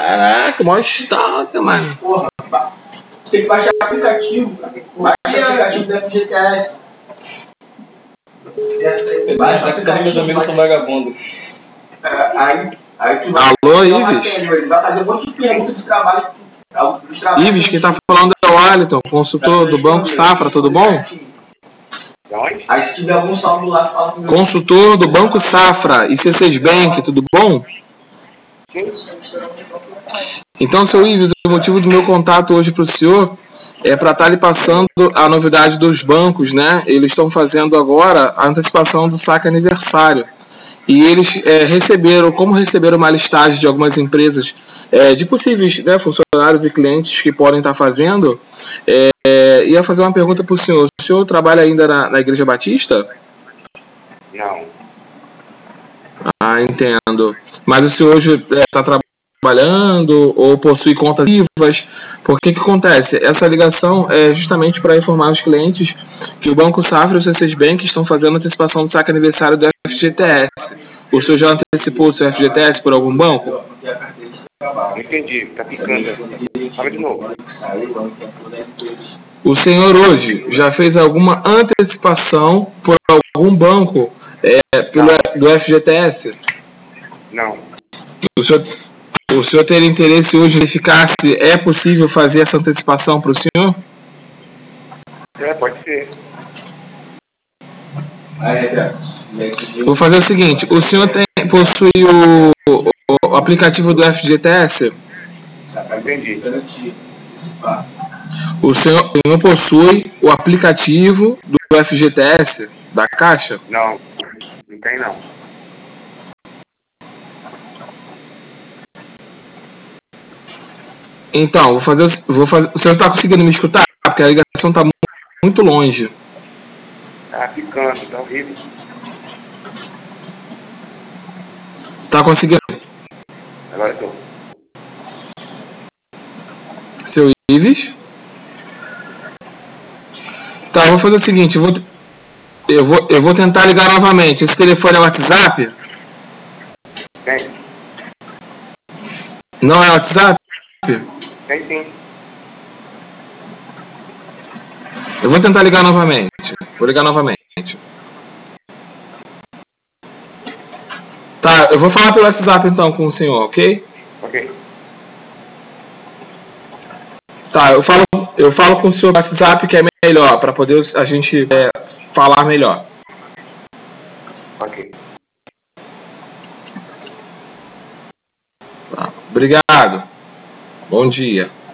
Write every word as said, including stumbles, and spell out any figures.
Caraca, mó estoque, mano. Porra, tem que baixar aplicativo, cara. Baixa o aplicativo do F G T S. Baixa o aplicativo. Meus amigos são vagabundos. Aí, aí tu vai. Alô, Ives? Ele vai fazer um monte de perguntas de trabalho. Ives, quem tá falando é o Wellington, consultor do Banco Safra, tudo bom? Aí se tiver algum saldo lá, fala comigo. Consultor do Banco Safra e C seis Bank, tudo bom? Então, seu Ives, o motivo do meu contato hoje para o senhor é para estar lhe passando a novidade dos bancos, né? Eles estão fazendo agora a antecipação do saque aniversário. E eles é, receberam, como receberam uma listagem de algumas empresas, é, de possíveis, né, funcionários e clientes que podem estar fazendo, é, é, ia fazer uma pergunta para o senhor. O senhor trabalha ainda na, na Igreja Batista? Não. Ah, entendo. Mas o senhor hoje está é, trabalhando ou possui contas vivas? Porque o que acontece? Essa ligação é justamente para informar os clientes que o Banco Safra e o C seis Bank estão fazendo antecipação do saque aniversário do F G T S. O senhor já antecipou o seu F G T S por algum banco? Não entendi, tá picando. Fala de novo. O senhor hoje já fez alguma antecipação por algum banco é, pelo, do F G T S? Não. O senhor, o senhor teria interesse hoje em verificar se é possível fazer essa antecipação para o senhor? É, pode ser. Vou fazer o seguinte, o senhor tem, possui o, o, o aplicativo do F G T S? Entendi. O senhor, o senhor possui o aplicativo do F G T S da Caixa? Não, não tem não. Então, vou fazer, vou fazer. O senhor está conseguindo me escutar? Porque a ligação está muito longe. Tá picando, tá horrível. Tá conseguindo? Agora eu tô. Seu Ives? Tá, eu vou fazer o seguinte, eu vou, eu vou, eu vou tentar ligar novamente. Esse telefone é WhatsApp? Tem. Não é WhatsApp? Tem sim. Eu vou tentar ligar novamente. Vou ligar novamente. Tá, eu vou falar pelo WhatsApp então com o senhor, ok? Ok. Tá, eu falo, eu falo com o senhor no WhatsApp que é melhor, para poder a gente é, falar melhor. Ok. Tá, obrigado. Bom dia.